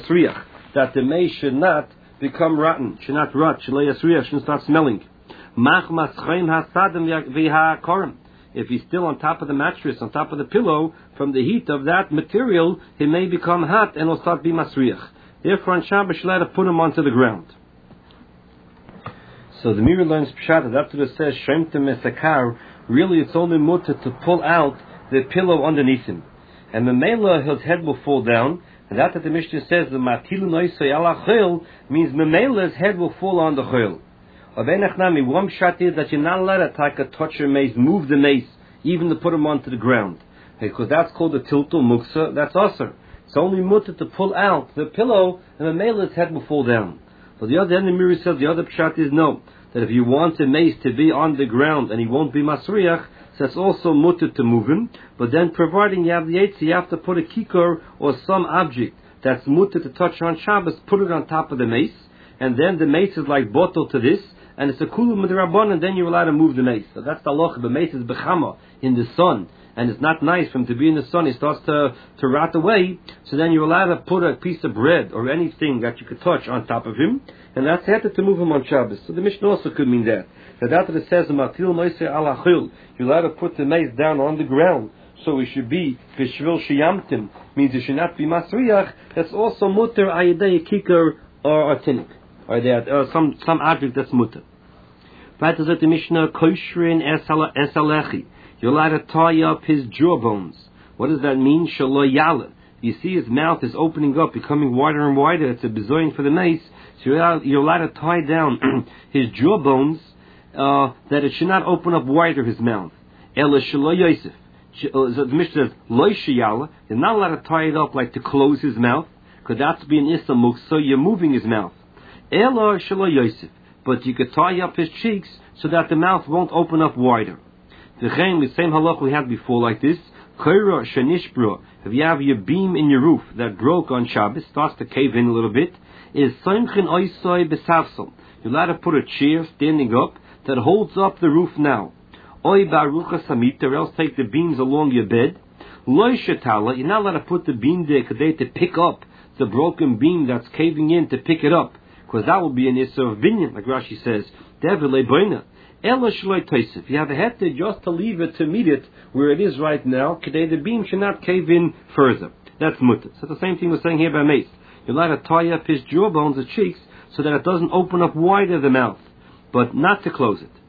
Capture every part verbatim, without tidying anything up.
yasriach, that the mace should not become rotten, should not rot, should yasriach, shouldn't start smelling. Mach maschem hasadim v'ha'korim. If he's still on top of the mattress, on top of the pillow, from the heat of that material, he may become hot and will start being masriach. Therefore, on Shabbos, you have to put him onto the ground. So the Mirror learns Pshat, after it says, Shemtem Esakar, really it's only mutter to pull out the pillow underneath him. And the Memela, his head will fall down, and that that the Mishnah says, the Matilu Noisay ala Chil, means Memela's head will fall on the Chil. Of Enachnami, one Pshat is that you're not allowed to take a touch your mace, move the mace, even to put him onto the ground. Because that's called a tiltul muksa, that's usher. It's only mutter to pull out the pillow, and the Memela's head will fall down. But the other end, the Mirror says, the other Pshat is no, that if you want the mace to be on the ground and he won't be masriach, so that's also mutter to move him. But then, providing you have the eitzah, you have to put a kikar or some object that's mutter to touch on Shabbos, put it on top of the mace, and then the mace is like bottle to this, and it's a kulu midrabban, and then you're allowed to move the mace. So that's the halacha. The mace is bechama in the sun, and it's not nice for him to be in the sun. It starts to, to rot away. So then you're allowed to put a piece of bread or anything that you could touch on top of him, and that's had to move him on Shabbos. So the Mishnah also could mean that. That after it says Matil Noisei ala Chil, you're allowed to put the mace down on the ground, so it should be Bishvil Shiyamtim, means it should not be Masriach. That's also mutter ayadei kikar or a tinik, or that or some some object that's mutter. Right, is it the Mishnah Koshrin Esalechi? You're allowed to tie up his jawbones. What does that mean? Shalo Yala. You see his mouth is opening up, becoming wider and wider. It's a bezoin for the mace. So you're allowed, you're allowed to tie down his jawbones, uh, that it should not open up wider his mouth. Ela Shalo Yosef. The Mishnah says, Lo Shiyala. You're not allowed to tie it up like to close his mouth, because that's being Issa Muk, so you're moving his mouth. Ela Shalo Yosef. But you could tie up his cheeks so that the mouth won't open up wider. The same halach we had before like this. If you have your beam in your roof that broke on Shabbos, starts to cave in a little bit, is You're allowed to put a chair standing up that holds up the roof now. Or else take the beams along your bed. You're not allowed to put the beam there to pick up the broken beam that's caving in, to pick it up, because that will be an issue of binyan, like Rashi says. You have a heter just to leave it, to meet it where it is right now, the beam should not cave in further. That's mutter. So the same thing we're saying here by mace. You're allowed to tie up his jawbones, his cheeks, so that it doesn't open up wider the mouth, but not to close it.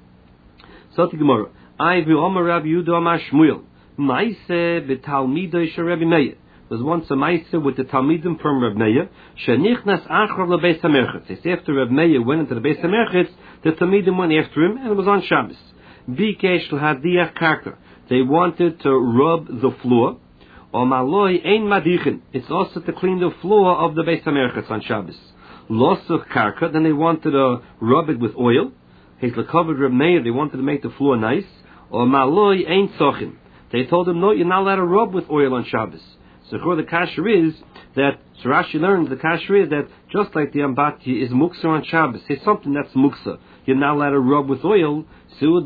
So the Gemara, I will Omer Rabbi Yehuda Amar Shmuel, Maise betalmidei shel Rabbi Meir. There's once a Maisa with the Talmidim from Reb Meir. Shenichnas achar lebeis hamerchetz. It's after Reb Meir went into the Beis Hamerchetz, the Talmidim went after him, and it was on Shabbos. Bikesh l'hadiach karka. They wanted to rub the floor. Or maloi ein madichin. It's also to clean the floor of the Beis Hamerchetz on Shabbos. Losuch karka. Then they wanted to rub it with oil. He's covered Reb Meir. They wanted to make the floor nice. Or maloi ein sochin. They told him, no, you're not allowed to rub with oil on Shabbos. So the kasher is that, so Rashi learns, the kasher is that just like the ambati is muksa on Shabbos, it's something that's muksa. You're not allowed to rub with oil. So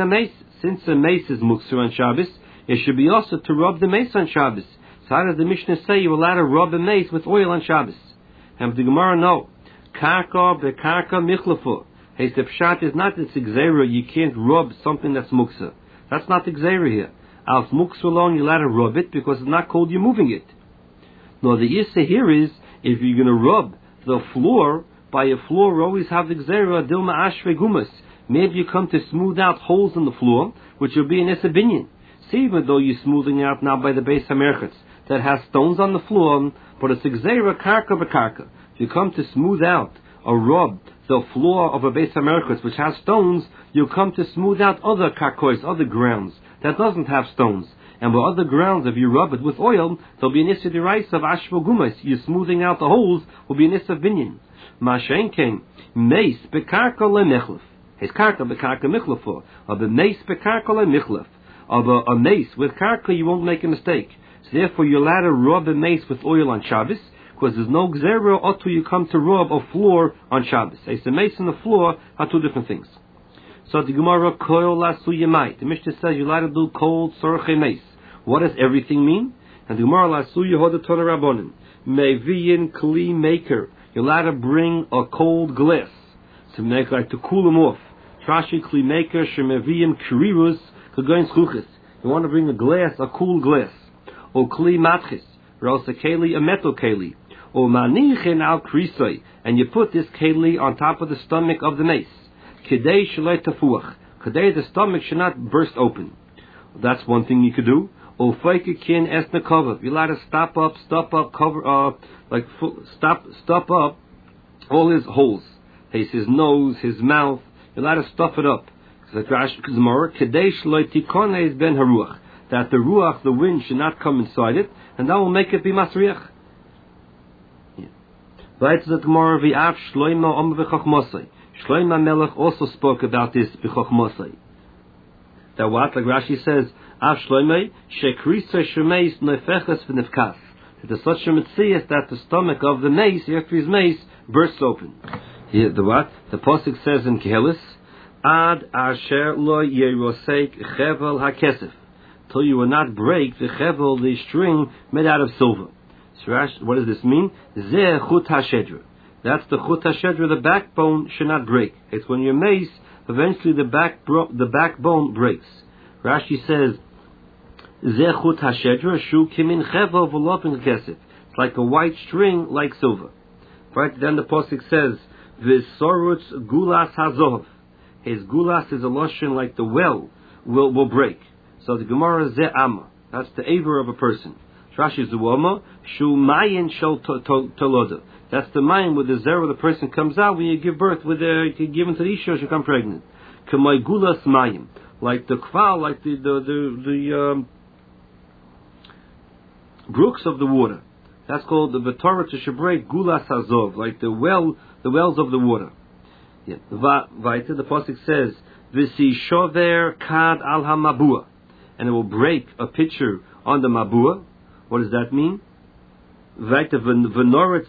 since the mace is muksa on Shabbos, it should be also to rub the mace on Shabbos. So how does the Mishnah say you're allowed to rub a mace with oil on Shabbos? And the Gemara, no. Karka bekarka michlafu. Hey, the pshat is not this exera, you can't rub something that's muksa. That's not the exera here. Alf muksa alone, you're allowed to rub it because it's not cold, you're moving it. No, the issa here is, if you're going to rub the floor, by a floor we always have the gzera, dilma ashve gumas. Maybe you come to smooth out holes in the floor, which will be an issa binyan. See, even though you're smoothing out now by the Beis Hamerchetz, that has stones on the floor, but it's a gzera karka b'karka. If you come to smooth out or rub the floor of a Beis Hamerchetz, which has stones, you'll come to smooth out other karkois, other grounds that doesn't have stones. And with other grounds, if you rub it with oil, there'll be an issa deraisa of ashvo gumas. You're smoothing out the holes, will be an issa of binyan. Mashen came, mace bekarka lemichlef. His karka bekarka michlefo. Of a mace bekarka lemichlef. Of a, a mace with karka, you won't make a mistake. So therefore, you're allowed to rub a mace with oil on Shabbos, because there's no gzera until you come to rub a floor on Shabbos. It's the mace and the floor are two different things. So the Gemara, koil lasu yemai. The Mishnah says you're allowed to do cold sorche mace. What does everything mean? And the Gemara lasu yehoda tona rabbonim meviyin kli maker. You're allowed to bring a cold glass to make like to cool them off. Trashi kli maker shemeviyin kirirus kagoin schuchis. You want to bring a glass, a cool glass, or kli matchis, or else a keli, a metal keli, or manichin al krisoi, and you put this keli on top of the stomach of the mace. Kedei shalei tafuach. Kedei the stomach should not burst open. That's one thing you could do. Or feikikin esnakova. You're allowed to stop up, stop up, cover, uh, like full, stop, stop up all his holes, his his nose, his mouth. You're allowed to stuff it up. That the ruach, the wind, should not come inside it, and that will make it be masriach. Right to the Gemara, v'af shloima om v'chochmosai. Shloima Melech also spoke about this b'chochmosai. That what, like Rashi says, af shloima shekrisa shemeis nefeches v'nefkas. That there's such a mitzias that the stomach of the mace, after his mace, bursts open. Here, the what? The Pasuk says in Kehelis, Ad asher lo yerosek chevel hakesef, till you will not break the chevel, the string made out of silver. So what does this mean? Zeh chut hashedra. That's the chut hashedra. The backbone should not break. It's when you mace, eventually the back bro- the backbone breaks. Rashi says, Zeh chut hashedra shu kimin chevel v'lopin kesef. It's like a white string, like silver. Right. Then the pasuk says, V'sorutz gulas hazov. His gulas is a lotion like the well will will break. So the Gemara ze amma. That's the aver of a person. Rashi zuwama shu mayin shel toloda. That's the mayin where the zera of the person comes out when you give birth. With the you give into the isha, she become pregnant. Kamay gulas mayim, like the kval, like the the the, the um, brooks of the water. That's called the Torah to break gulas hazov, like the well, the wells of the water. Yeah. Vaita, the pasuk says, "V'si shover kad al hamabua," and it will break a pitcher on the mabua. What does that mean? Vaita v'noritz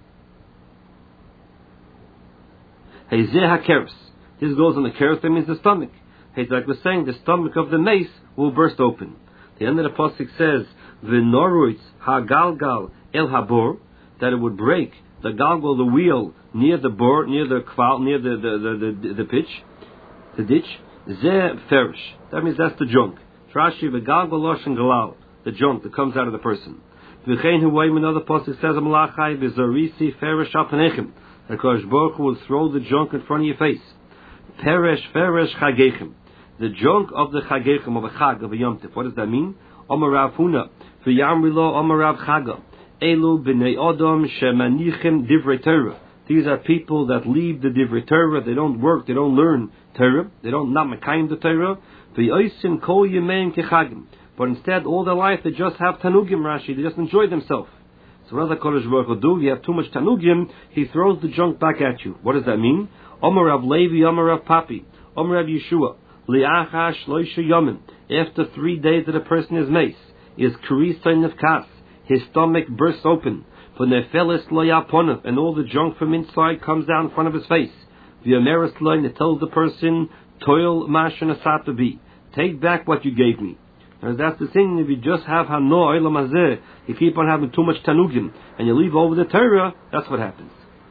hezeh hakeres. This goes on the keres. That means the stomach. It's like we're saying, the stomach of the mace will burst open. The end of the pasuk says, "V'noritz hagalgal el habor," that it would break the galgal, the wheel, near the bor, near the kval, near the the the, the, the pitch, the ditch. Zeh ferish. That means that's the junk. Trashi v'galgal loshen galal, the junk that comes out of the person. V'chein huwayim, another pasuk says, "Malachai v'zarisi ferish al panechem." The Kodesh Baruch Hu will throw the junk in front of your face. Perish ferish chagechem, the junk of the chagechem, of a chag, of a yom tif. What does that mean? Omer Rav Huna v'yamri lo Omer Rav Chaga. Elu b'nei Odom shemanichem divrei Torah. These are people that leave the divrei Torah. They don't work. They don't learn Torah. They don't not mekayim the Torah. V'yosim kol yemeim kechagim. But instead, all their life they just have tanugim. Rashi. They just enjoy themselves. So what does the Kodesh Baruch Hu do? You have too much tanugim. He throws the junk back at you. What does that mean? Omer Rav Levi, Omer Rav Papi, Omer Rav Yeshua. Li'acha shloisha yomim. After three days that a person is mace, is karisa nefkas. His stomach bursts open. For nefeles lo yaponav, and all the junk from inside comes down in front of his face. V'yomeres lo, and it tells the person, toil mashen asatabi, take back what you gave me. And that's the thing. If you just have hano olam hazeh, you keep on having too much tanugim, and you leave over the Torah, that's what happens.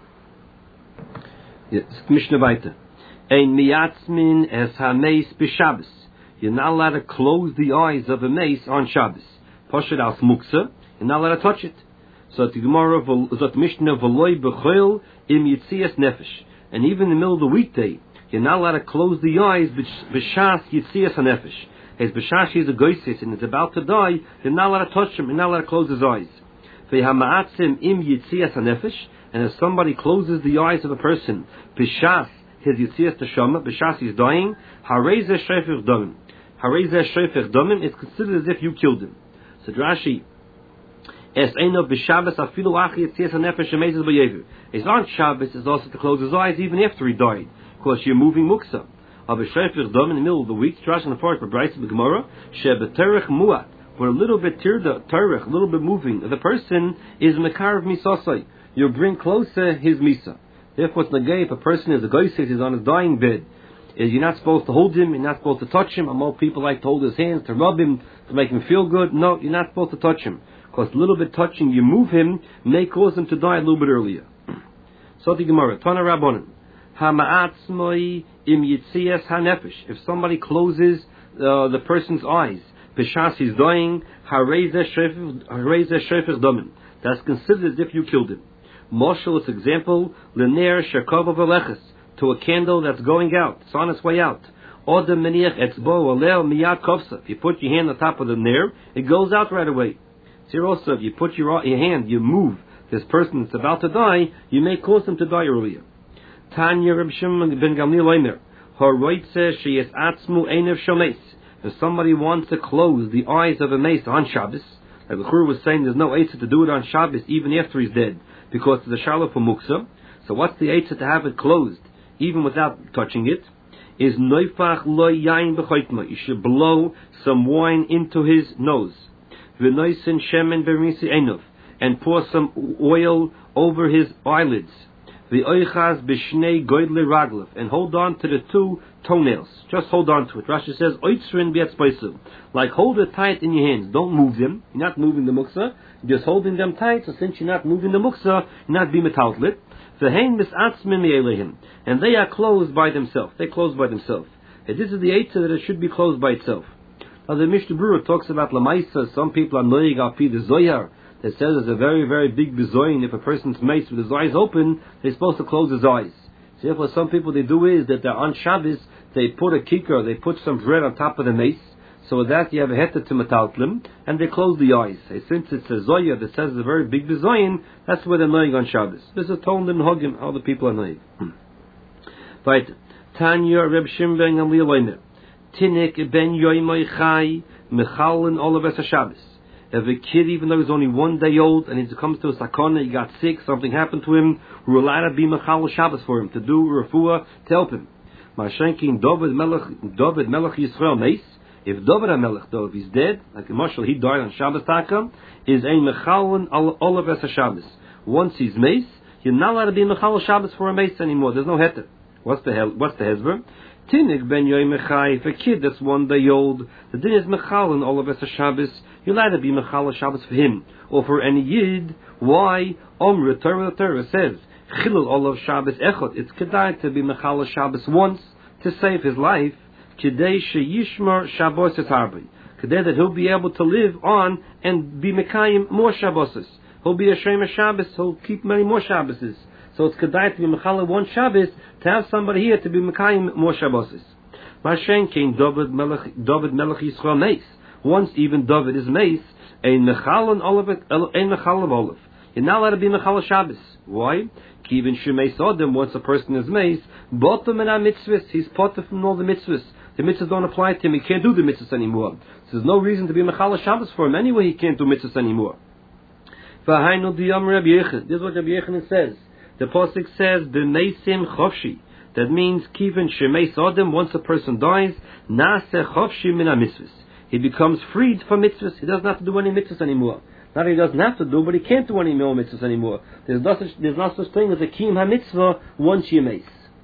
Yes, Mishnah Vaita. Ein miyatzmin es hameis b'Shabbos. You're not allowed to close the eyes of a mace on Shabbos. Poshet al smuksa. You're not allowed to touch it. So the Gemara, so the Mishnah, v'loi b'choil im yitzias nefesh. And even in the middle of the weekday, you're not allowed to close the eyes b'shas yitzias hanefesh. As b'shas is a goysis and is about to die, you're not allowed to touch him. You're not allowed to close his eyes. V'hama'atzim im yitzias hanefesh. And if somebody closes the eyes of a person, b'shas his yitzias teshama, b'shas he's dying, harezeh shofech damim. Harezeh shofech damim is considered as if you killed him. So Rashi, es eino b'Shabbos afilu achi yitzias hanefesh shemezes b'yevu. It's on Shabbos is also to close his eyes even after he died, because you're moving muksa. Of a shofech damim in the middle of the week, Rashi in the forest for Brayis b'Gemara, shebeterech muat, for a little bit tirda, terech, a little bit moving, the person is mekarav misasai. You bring closer his misa. Therefore, it's nagay if a person is a goyset, is on his dying bed, is you're not supposed to hold him, you're not supposed to touch him. And more people like to hold his hands, to rub him, to make him feel good. No, you're not supposed to touch him. Because a little bit touching, you move him, may cause him to die a little bit earlier. So the Gemara, Tana Rabbanan, Hama'atzmoi im yitzias hanefesh. If somebody closes uh, the person's eyes, b'shas he's dying, harei zeh shofech damim. That's considered as if you killed him. Moshel is example, l'ner shekov v'leches, to a candle that's going out, it's on its way out. Odem meniach etzbo alel miyad kovsa. If you put your hand on top of the ner, it goes out right away. So also, if you put your, your hand, you move this person that's about to die, you may cause him to die earlier. Tanya Reb Shimon ben Gamliel Omer, Horoitze sheyes atzmu einev shomes. If somebody wants to close the eyes of a mace on Shabbos, like the Chur was saying, there's no eitzah to do it on Shabbos even after he's dead, because it's a shalom for muksa. So what's the eitzah to have it closed, even without touching it? Is noifach lo yain b'choitma. You should blow some wine into his nose. V'noisen shemen b'misi einov, and pour some oil over his eyelids. V'oichaz b'shnei goydle raglev, and hold on to the two toenails. Just hold on to it. Rashi says, oitzrin b'etzpaisu, like hold it tight in your hands. Don't move them. You're not moving the muksa. You're just holding them tight. So since you're not moving the muksa, you're not being metaltlit. V'hein misatzmin me'elehim, and they are closed by themselves. They close by themselves. And this is the eitzah that it should be closed by itself. Now the Mishnah Berurah talks about lamaisa. Some people are noig al pi the zoyar, that says there's a very, very big bezoin. If a person's mace with his eyes open, they're supposed to close his eyes. So therefore, some people they do is that they're on Shabbos, they put a kicker, they put some bread on top of the mace, so with that you have a heta to metaltlim, and they close the eyes. And since it's a zoya that says it's a very big bezoin, that's where they're knowing on Shabbos. There's a tone in Hogim, how the people are knowing. Right. Tanya Reb Shimon ben Gamliel Omer, Tinik ben yoimoy chai, mechalin olav es Shabbos. If a kid, even though he's only one day old, and he comes to a sakana, he got sick, something happened to him, we're allowed to be mechal Shabbos for him, to do refuah, to help him. Mashenkin David Melech, David Melech Yisrael Meis. If David HaMelech, though, if he's dead, like in Mashal, he died on Shabbos Taka, is a mechalin olav es Shabbos. Once he's meis, you're not allowed to be mechal Shabbos for a meis anymore. There's no heter. What's the hell? What's the hezber? Tinik ben yoy mechai. If a kid that's one day old, the din is mechalin olav es Shabbos. You're allowed to be mechal Shabbos for him or for any yid. Why? Omra Torah Torah says chilul olav Shabbos echot. It's kedai to be mechal Shabbos once to save his life. Kedei sheyishmar Shabbos etarbi. Kedei that he'll be able to live on and be mekayim more Shabboses. He'll be a Shema Shabbos. He'll keep many more Shabboses. So it's kedai to be mechal one Shabbos to have somebody here to be mekayim more Shabboses. Mashen came David Melech David Melech Yisrael Meis. Once even David is Meis, a mechalon olive, a mechal olive. You're not allowed to be mechal Shabbos. Why? Kivin shemei sodem. Once a person is Meis, bottom and mitzvahs, he's potter from all the mitzvahs. The mitzvahs don't apply to him. He can't do the mitzvahs anymore. So there's no reason to be mechal Shabbos for him anyway. He can't do mitzvahs anymore. V'hainu diyam Rabbi Yechon. This is what Rabbi Yechon says. The pasuk says b'meisim chofshi. That means kivin shemei sodem. Once a person dies, naseh chofshi min mitzvahs. He becomes freed from mitzvahs. He doesn't have to do any mitzvahs anymore. Not that he doesn't have to do, but he can't do any more mitzvahs anymore. There's not such, there's not such thing as a kiyum ha-mitzvah once you mace.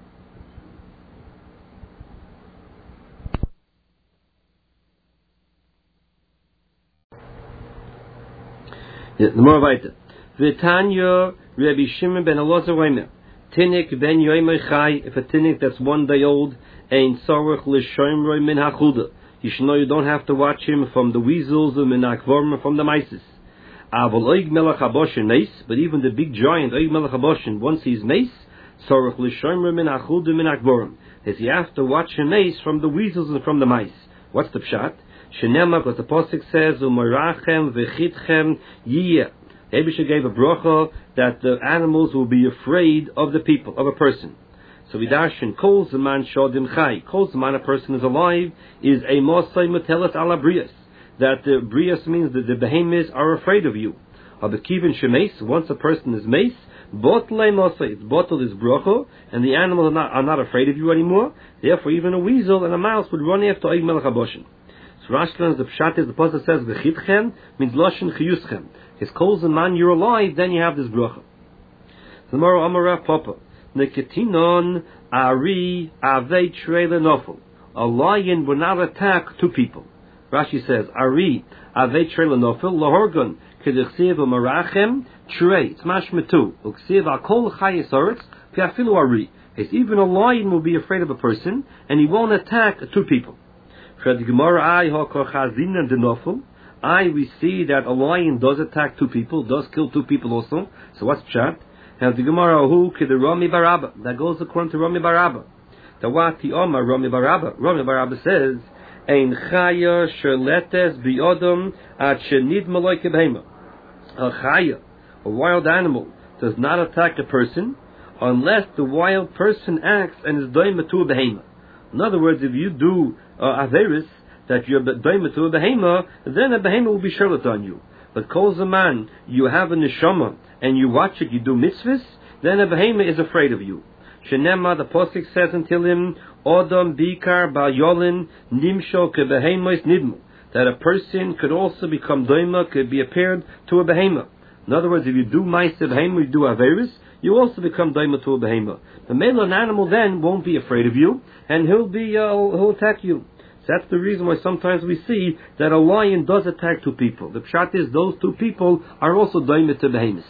The more weiter. V'tanya Rabbi Shimon ben Elazar Omer, Tinik ben yoimei chai. If a tinik that's one day old, ein tzorech l'shoimroi min hachuda. You should know you don't have to watch him from the weasels and minakvorm from the mices. Avol oig melech haboshin mace, but even the big giant oig melech haboshin, once he's mace, sorach l'shomer min achud minakvorm, is you have to watch him mace from the weasels and from the mice. What's the pshat? Shenema, because the pasuk says umarachem v'chitchem yiyeh. Abisha gave a bracha that the animals will be afraid of the people, of a person. So Vidarshan calls the man Shodim Chai, calls the man a person is alive, is a Mosai Mutelat ala Brias. That the Brias means that the behemoths are afraid of you. Or the Kivin Shemes, once a person is mace, Botle Mosai, it's bottle is brocho, and the animals are not, are not afraid of you anymore. Therefore, even a weasel and a mouse would run after Oig Melech HaBoshin. So Rashi learns the Pshat is the Pasuk says, V'chitchem means Loshin Chiyuschem. His calls the man, you're alive, then you have this brocha. The Moro Amara Papa. Neketinon Ari Ave Trele Nofel. A lion will not attack two people. Rashi says, Ari Ave Trele Nofel Lahorgon Kedichsev Marachem Trey. It's mashmetu. Uksiv Akol Chayes Oretz Piafilu Ari. It's even a lion will be afraid of a person, and he won't attack two people. I, we see that a lion does attack two people, does kill two people also. So what's chat? And the Gemara who the Rami Barabba. That goes according to Rami Barabba. The Wati Omar Rami Barabba. Rami Barabba says, Ein chaya sherletes biodom at shenid maloike behema. A chaya, a wild animal, does not attack a person unless the wild person acts and is doima to a behema. In other words, if you do uh, averis, that you're doima to a behema, then a behema will be sherlet on you. But calls a man, you have a neshama, and you watch it, you do mitzvahs, then a behema is afraid of you. Shenema, the Pasuk says until him, Odom bikar ba yolin nimsho ke behemos nidmu. That a person could also become doima, could be appeared to a behema. In other words, if you do ma'aseh behema, you do averis, you also become daima to a behema. The male an animal then won't be afraid of you, and he'll be uh, he'll attack you. So that's the reason why sometimes we see that a lion does attack two people. The pshat is those two people are also daima to behemis.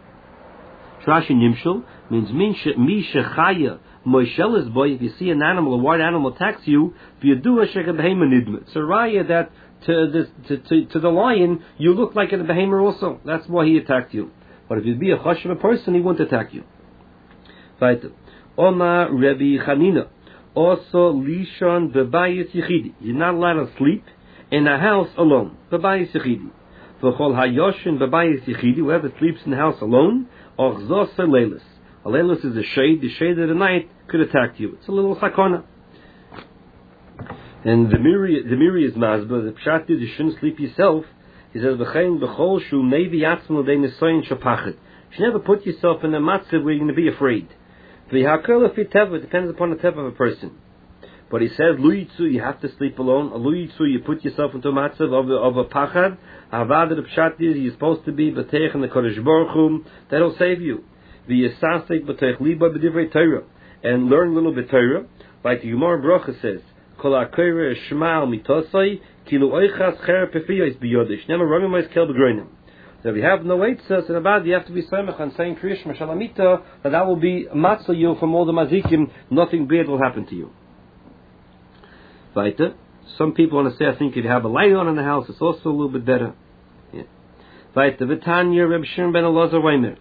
Trashi nimshul means mi shechaya moishelis boy. If you see an animal, a wild animal attacks you, if you do a sheka behema nidmet, it's a raya that to, this, to, to, to the lion you look like a behema also. That's why he attacked you. But if you'd be a chashuv person, he won't attack you. Right. Oma Rebbe Chanina. Also, lishon bebayis yichidi. You're not allowed to sleep in a house alone. Bebayis yichidi. V'chol hayoshin bebayis yichidi. Whoever sleeps in the house alone, ochzos leilis. A leilis is a shade. The shade of the night could attack you. It's a little sakona. And the miri, the miri is mazba. The pshat is you shouldn't sleep yourself. He says, "V'chein b'chol shu nevi yatzmo de nesoyin shapachet." You should never put yourself in a matzav where you're going to be afraid. V'hakol afi teva depends upon the teva of a person. But he says, "Lu yitzu," you have to sleep alone. Lu yitzu, you put yourself into a matzav of a, of a pachad. Avad the pshat is you're supposed to be b'teich in the Kodesh Baruch Hu. That'll save you. V'yesasek b'teich liba b'divrei Torah, and learn a little bit Torah, like the Gemara Bracha says. Kol ha'korer shmal mitosai kilu oichas cher pefiyos biyodish. Never rami mois kel begroinim. So if you have no eitzas and about, you have to be samech and saying Kriyish Mashalamita, that that will be matzah you from all the mazikim. Nothing bad will happen to you. Weiter. Some people want to say, I think if you have a light on in the house, it's also a little bit better. Yeah. Weiter. V'tanya Reb Shimon ben Elazar Weimer.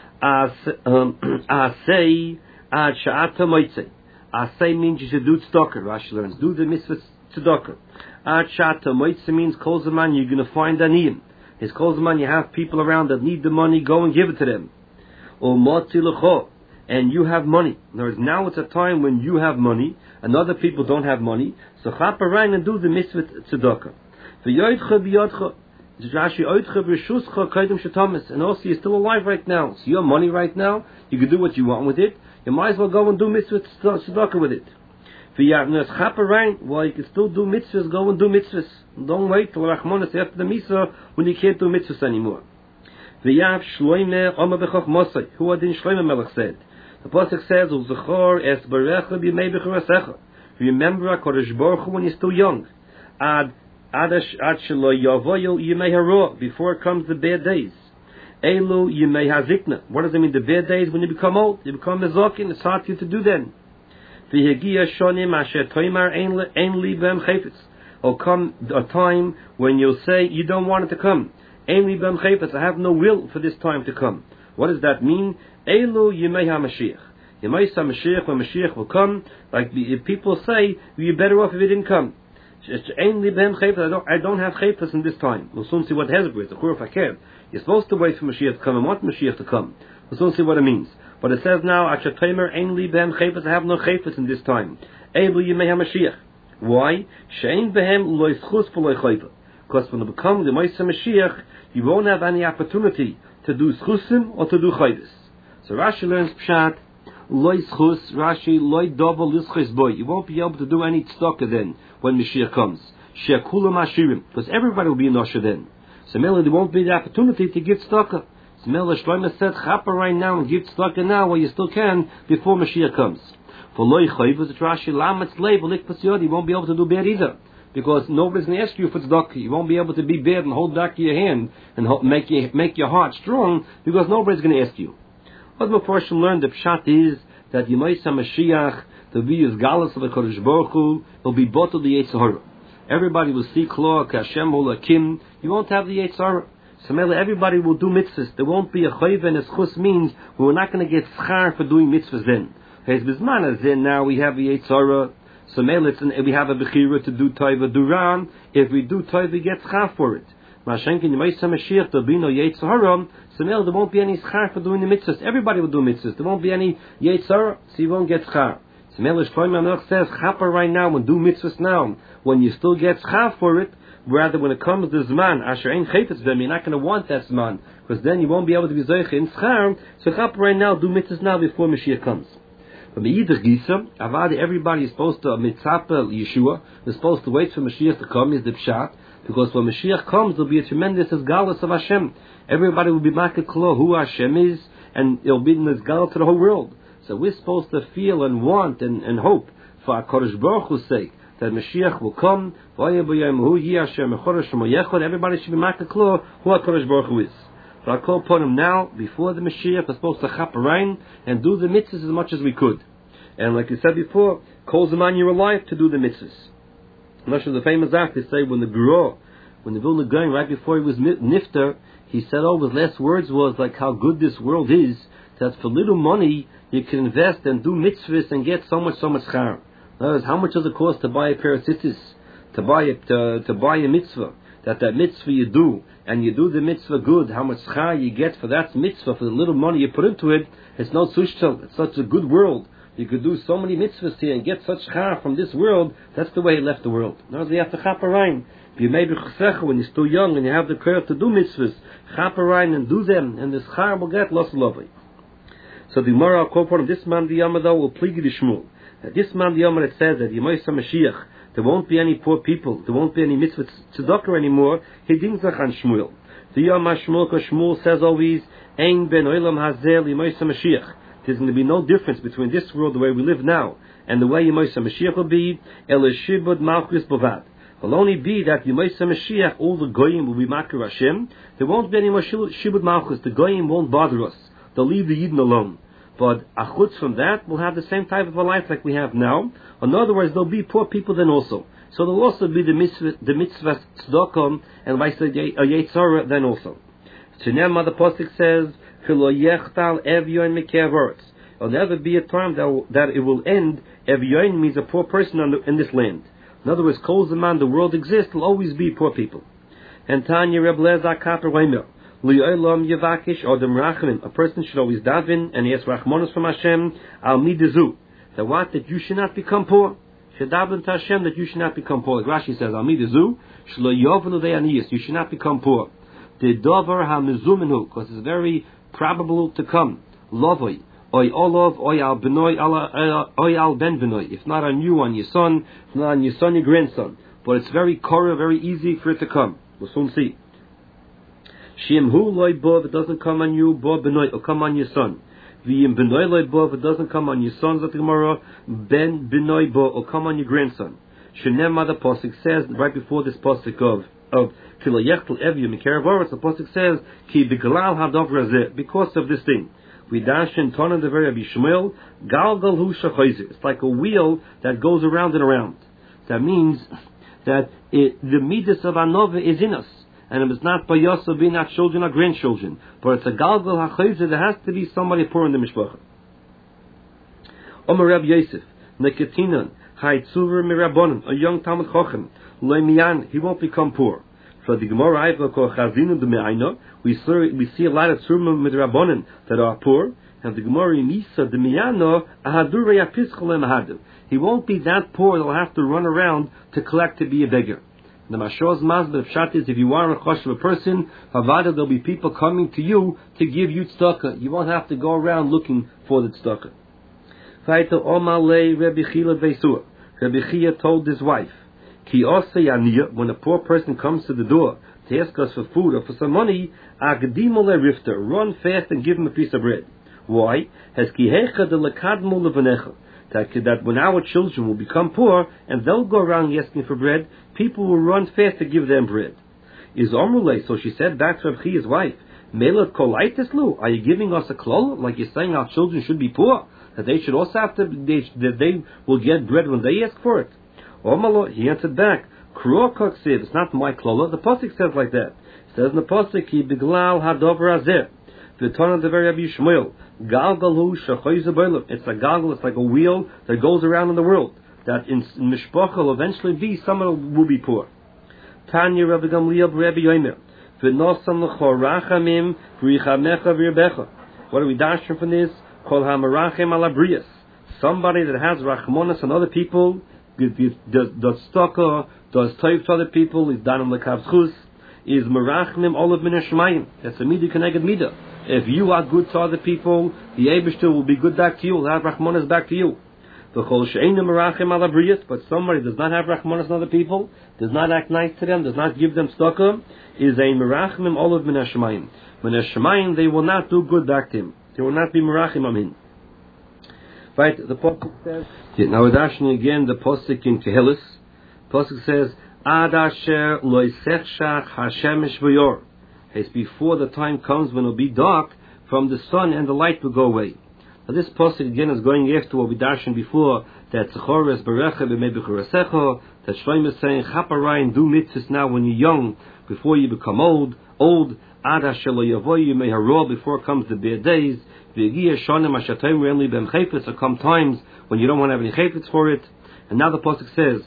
Asay ad sha'ata moitzei. Asay means you should do tzedakah. Rashi learns. Do the mitzvah tzedakah. Ad sha'ata moitzei means kol zaman you're going to find aniyim. His kol zaman you have people around that need the money, go and give it to them. Or motzi lecho, and you have money. In other words, now it's a time when you have money and other people don't have money. So chap around and do the mitzvah tzedakah. V'yoytcha b'yodcha. Rashi oitcha b'reshuscha kaidem shetamis. And also you're still alive right now. So you have money right now. You can do what you want with it. You might as well go and do mitzvah tzedakah with it. V'yavnas chap around. Well, you can still do mitzvahs. Go and do mitzvahs. Don't wait till Rachmanis after the Misa when you can't do mitzvahs anymore. V'yav shloime oma b'chochmosai. Who adin Shloime Melech said. The pasuk says, "U'zachor es barecha b'yimei b'chorasecha." Remember HaKadosh Baruch Hu when you're still young. Ad ad ad shelo yavoyu yimei hara. Before it comes the bad days. Elu yimei hazikna. What does it mean? The bad days when you become old, you become mezokin. It's hard for you to do then. V'yegia shonim asher toimar ein li b'hem chayfetz. Will come a time when you'll say you don't want it to come. Ein li b'hem chayfetz. I have no will for this time to come. What does that mean? Elu yimei ha-Mashiach. Yimei ha-Mashiach, when Mashiach will come, like the, if people say, you're better off if it didn't come. Ein li b'hem chayfetz. I don't, I don't have chayfetz in this time. We'll soon see what Hezbollah is. The Churuf HaKev. You're supposed to wait for Mashiach to come and want Mashiach to come. We'll soon see what it means. But it says now, Asher toimer ein li b'hem chayfetz. I have no chayfetz in this time. Elu yimei ha-Mashiach. Why? Shein behem lo yischus v'lo yichayva. Because when it becomes the Moshe Mashiach, you won't have any opportunity to do schusim or to do chayvis. So Rashi learns pshat lo yischus. Rashi lo double yischus boy. You won't be able to do any tzedakah then when Mashiach comes. She'kulam ashirim, because everybody will be in Osher then. So mainly there won't be the opportunity to give tzedakah. Mele Shlomo said, chapa right now and give tzedakah now while you still can before Mashiach comes. For loy chayv is a Rashi lametz leiv likpas yod. You won't be able to do bad either, because nobody's going to ask you for tzedakah. You won't be able to be bad and hold back your hand and make you, make your heart strong, because nobody's going to ask you. What Mepharshim learned, the pshat is that Yemaisa Mashiach, the view is galus of the Kodesh Baruch Hu, will be bottled the Yetzer Hara. Everybody will see Klo, Kashem, Olakim. You won't have the Yetzer Hara. So everybody will do mitzvahs. There won't be a chayv, and a schus means we're not going to get schar for doing mitzvahs then. Hez bizman then now we have the Yetzer Hara. So we have a bechira to do taiva duran. If we do taiva, we get schar for it. Mashenkin Yemaisa Mashiach, there'll be no Yetzer Hara. So there won't be any schar for doing the mitzvahs. Everybody will do mitzvahs. There won't be any Yetzer Hara, so you won't get schar. So Melish Shlomo says, chapa right now and do mitzvahs now. When you still get schar for it, rather when it comes to Zman, Asher Ein Chayfetz Bem, you're not going to want that Zman, because then you won't be able to be Zoiche in schar. So chapa right now, do mitzvahs now before Mashiach comes. From the Yiddish Gisa, Avada, everybody is supposed to mitzapel Yeshua, they're supposed to wait for Mashiach to come, is the pshat, because when Mashiach comes, there'll be a tremendous galus of Hashem. Everybody will be maked klo who Hashem is, and it'll be in this galus to the whole world. So we're supposed to feel and want and, and hope for our Kodesh Baruch Hu's sake that Mashiach will come. Everybody should be maked klo who our Kodesh Baruch Hu is. But I call upon him now, before the Mashiach, we're supposed to chap rein and do the mitzvahs as much as we could. And like you said before, call the man you're alive to do the mitzvahs. Much of the famous act, they say when the Guru, when the Vilna Gaon, right before he was nifter, he said, oh, his last words was like how good this world is, that for little money you can invest and do mitzvahs and get so much, so much schar. In other words, how much does it cost to buy a pair of tzitzis, to buy a, to, to buy a mitzvah? That that mitzvah you do, and you do the mitzvah good, how much schar you get for that mitzvah, for the little money you put into it, it's no sushtel, it's such a good world. You could do so many mitzvahs here and get such schar from this world. That's the way he left the world. Now you have to chap rein. You may be chesech when you're still young and you have the courage to do mitzvahs, chap rein and do them, and the schar will get lost lovely. So the Gemara will quote from this man the Yamada will plead the Shmuel. This man the Yamada says that Yemaisa Mashiach, there won't be any poor people, there won't be any mitzvah tzedakah anymore. He dings on Shmuel. The Yama Shmuel, because Shmuel says always, Ein ben olam hazel Yemaisa Mashiach. There's going to be no difference between this world, the way we live now, and the way Yemaisa Mashiach will be. El shibud malchus bovad. Will only be that Yemaisa Mashiach, all the goyim will be makir Hashem. There won't be any more shibud malchus. The goyim won't bother us. They'll leave the Yidden alone. But achutz from that, we'll have the same type of a life like we have now. In other words, there'll be poor people then also. So there'll also be the mitzvah, the mitzvah tzedakah, and like a Yetzer Hara then also. Shenema, the pasuk says, It'll never be a time that, that it will end. Evyoin means a poor person on the, in this land. In other words, kol zaman the world exists, will always be poor people. And Tanya Reb Lezer Kaper Weimer, Li'olam Yevakish Odem Rachamim. A person should always daven and ask Rachmanos from Hashem. Al Midazu. That what? That you should not become poor. Should daven to Hashem that you should not become poor. Like Rashi says, Al Midazu. Shlo Yovenu De'aniyas. You should not become poor. The Dover HaMizumenu. Because it's very probable to come. Lovoi. Oy Olov, Oy Al Benoy, Oy Al Ben Benoy. If not on you, on your son. If not on your son, your grandson. But it's very korah, very easy for it to come. We'll soon see. Shim hu loy bo, if it doesn't come on you, bo benoy, it'll come on your son. V'yim benoy loy bo, if it doesn't come on your sons at the Gemara, ben benoy bo, it'll come on your grandson. Shenem, the pasuk says right before this pasuk of of kilo yechtel evyu mikerav oretz, the pasuk says ki b'glal hadov razeh, because of this thing. We dash in ton the very Abishmael galgal hu shachoizer. It's like a wheel that goes around and around. That means that it, the midas of anova is in us. And it is not by Yosef being not children or grandchildren, but it's a galgal hachayzer. There has to be somebody poor in the mishpacha. Omer Reb Yosef neketinan ha'itzuver mirabonim, a young Talmud Chochem leimiyan, he won't become poor. So the Gemara Ayva called Chazinu de Me'ayno. We see we see a lot of tzurma midrabonim that are poor, and the Gemara Misa de Miyano ahadur yapischolem ahadu. He won't be that poor; he'll have to run around to collect to be a beggar. The Mashor's Mazbeh Pshat is if you are a chosh of a person, Havada, there'll be people coming to you to give you tzedakah. You won't have to go around looking for the tzedakah. Vayta Omalei Rebbe Chila Veisur. Rebbe Chia told his wife, Ki Ose Yaniya, when a poor person comes to the door to ask us for food or for some money, agdimo le rifter, run fast and give him a piece of bread. Why? Has kihecha de lekadmo levanecha. That when our children will become poor and they'll go around asking for bread, people will run fast to give them bread. Is Omrule, so she said back to Rav Chia's wife, Melat kolaitis lu, are you giving us a klol? Like you're saying our children should be poor? That they should also have to, they, that they will get bread when they ask for it? Omalo, he answered back, Krokok said, it's not my klola, the Pasuk says like that. It says in the Pasuk, Ki biglal hadover azeh, v'tona dever Rabbi Shmuel, galgalu shachoyze boilim. It's a galgal, it's like a wheel that goes around in the world. That in, in Mishpacha will eventually be, someone will be poor. Tanya Rabbi Gamliel Rabbi Yomer, v'nosam l'chorachamim v'richamecha v'irbecha. What are we dashing from this? Kol hamarachem ala brias. Somebody that has rachmonas on other people, does does staka, does toiv to other people, is danim lekavchus, is merachnim olav min hashmayim. That's a midah keneged midah. If you are good to other people, the Eibishter will be good back to you, will have rachmonas back to you. The chol she'einu merachem ala brias, but somebody does not have rachmonas on other people, does not act nice to them, does not give them staka, is a merachnim olav min hashmayim. Min hashmayim, they will not do good back to him. They will not be merachim amin. Right, the Pasuk says, yeah, now we're dashing again the Pasuk in Kehilis. Pasuk says, Ad asher lo yisechshach hashemesh v'yor. It's before the time comes when it will be dark from the sun and the light will go away. Now this Pasuk again is going after what we dashed before, that Tzachores berecha b'mei that Shlomo is saying, Chaparayin, do mitzvahs now when you're young, before you become old, old, Ad asher lo yavoyu meharol, before comes the bad days, so come times when you don't want to have any chayfetz for it. And now the Pasuk says,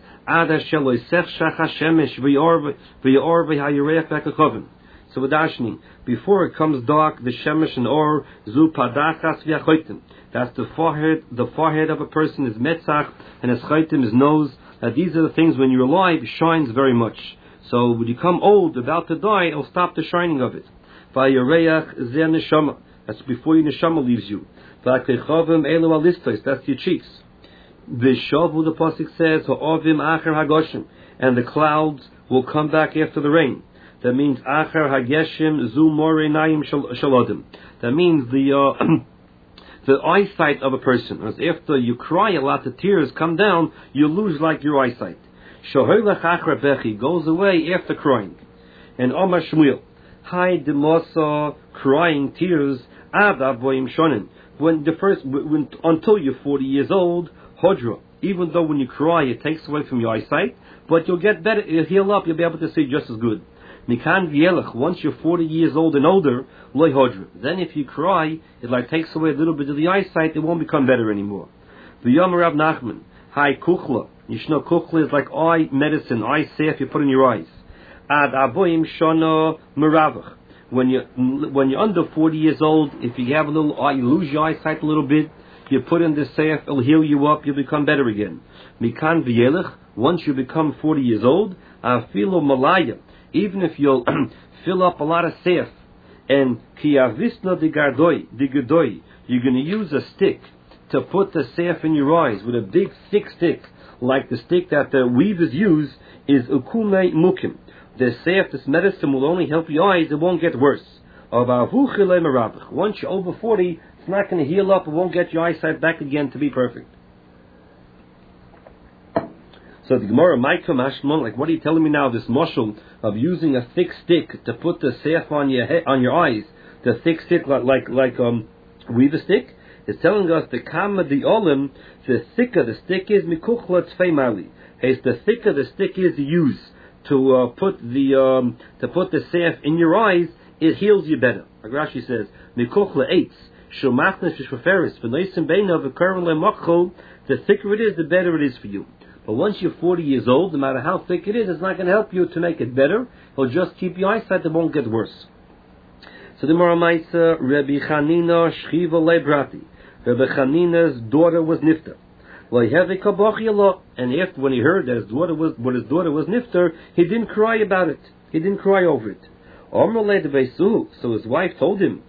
so with Ashni, before it comes dark, the shemesh and or zu padachas v'achoytim. That's the forehead. The forehead of a person is metzach, and his chaytim, his nose. That these are the things when you're alive shines very much. So when you come old, about to die, it'll stop the shining of it. V'yareach zeh neshama. That's before your neshama leaves you. That's your cheeks. The shavu, the pasuk says, ha'ovim acher hagoshim, and the clouds will come back after the rain. That means acher hageshim zu morenayim shalodim. That means the uh, the eyesight of a person. As after you cry a lot, the tears come down, you lose like your eyesight. Shohelach acher bechi goes away after crying. And Omar Shmuel, hi demosa, crying tears. When the first, when, until you're forty years old, hodra. Even though when you cry, it takes away from your eyesight, but you'll get better. You'll heal up. You'll be able to see just as good. Mikan v'yelach. Once you're forty years old and older, loy hodra. Then if you cry, it like takes away a little bit of the eyesight. It won't become better anymore. V'yom Rav Nachman. Hi kuchla. Yishno kuchla is like eye medicine, eye salve you put in your eyes. Ad avoim shana meravach. When you when you're under forty years old, if you have a little eye, you lose your eyesight a little bit, you put in this seif, it'll heal you up, you'll become better again. Mikan v'yelech, once you become forty years old, afilo malaya, even if you'll fill up a lot of seif, and kiyavisna digardoi, digadoi, you're going to use a stick to put the seif in your eyes with a big thick stick, like the stick that the weavers use, is ukume mukim. The seif, this medicine will only help your eyes, it won't get worse. Once you're over forty, it's not going to heal up, it won't get your eyesight back again to be perfect. So the Gemara, Maika Mashmon, like what are you telling me now, this moshul of using a thick stick to put the seif on your head, on your eyes, the thick stick like like, like um weaver stick, is telling us the kama the olim, the thicker the stick is, mikuchla tzfei mali. It's the thicker the stick is to use to uh, put the um, to put the seif in your eyes, it heals you better. Like Rashi says, mikuchla eitz shumachnes v'shvaferis v'noisim beina v'karven le'machol. The thicker it is, the better it is for you. But once you're forty years old, no matter how thick it is, it's not going to help you to make it better. It'll just keep your eyesight; it won't get worse. So the Gemara Maisa, Rabbi Chanina shchiva lebrati. Rabbi Chanina's daughter was nifter. And after when he heard that his daughter was when his daughter was nifter, he didn't cry about it. He didn't cry over it. So his wife told him,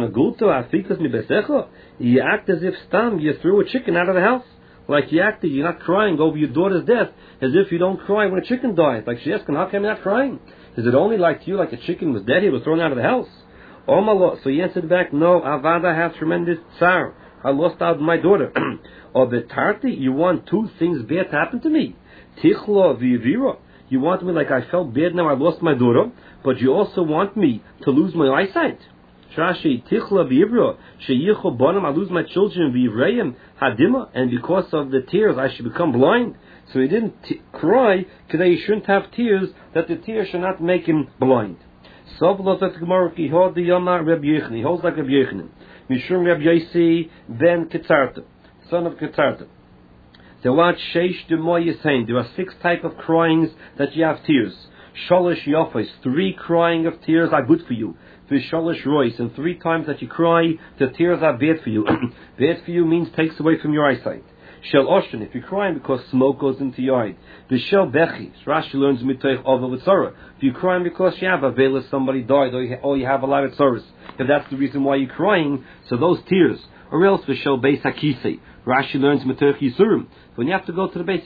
you act as if stam you threw a chicken out of the house. Like you acted, you're not crying over your daughter's death, as if you don't cry when a chicken dies. Like she asked him, how come you're not crying? Is it only like you, like a chicken was dead, he was thrown out of the house? Omalo. So he answered back, no, Avada has tremendous tsar. I lost out my daughter. Or the tarti, you want two things bad to happen to me. Tichlo v'yivira. You want me like I felt bad now I lost my daughter, but you also want me to lose my eyesight. Shashi tichla v'yivra sheyichol bonam. I lose my children v'yivrayim hadima, and because of the tears I should become blind. So he didn't t- cry because he shouldn't have tears, that the tears should not make him blind. Sovlos at Gemara ki hod the Yama Reb Yochanan. He holds like Reb Yochanan. Mishum Reb Yosi ben Ketzarta, son of Ketzarta. So what sheish demoy is saying? There are six type of cryings that you have tears. Sholish yofis, three crying of tears are good for you. V'sholish rois, and three times that you cry, the tears are bad for you. Bad for you means takes away from your eyesight. Shel Oshin, if you're crying because smoke goes into your eye. The Shel Bechi, Rashi learns mitoich over with sorrow. If you're crying because you have a veil, somebody died, or you, ha- or you have a lot of sorrows, if that's the reason why you're crying, so those tears. Or else the Shel Beis Hakisei, Rashi learns mitoich Yisurim. When you have to go to the Beis